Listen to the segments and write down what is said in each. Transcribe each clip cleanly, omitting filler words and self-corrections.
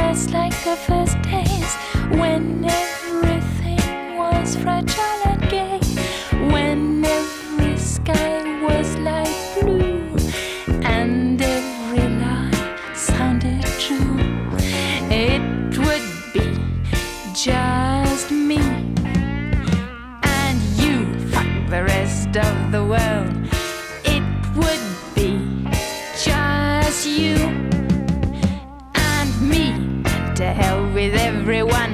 just like the first days when everything was fragile and gay, when every sky was light blue and every lie sounded true. It would be just me and you, fuck the rest of the world. It would be just you and me, to hell with everyone.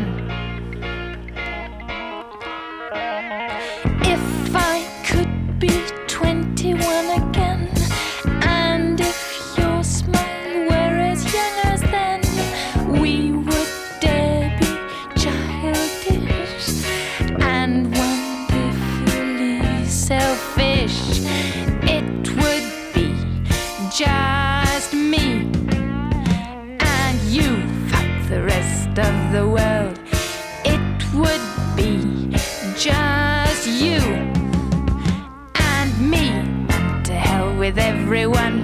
If I could be 21 again, and if your smile were as young as then, we would dare be childish and wonderfully selfish. It would be just me and you, fuck the rest of the world. It would be just you and me, to hell with everyone.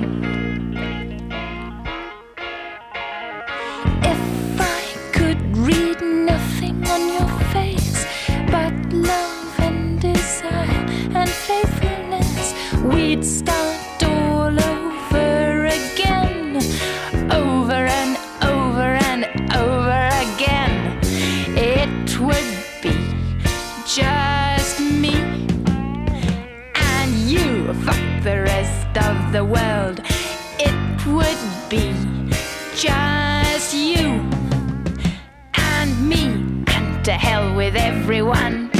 If I could read nothing on your face but love and desire and faithfulness, we'd start all over again, over and over and over again. It would be just me and you, fuck the rest of the world. It would be just you and me, and to hell with everyone.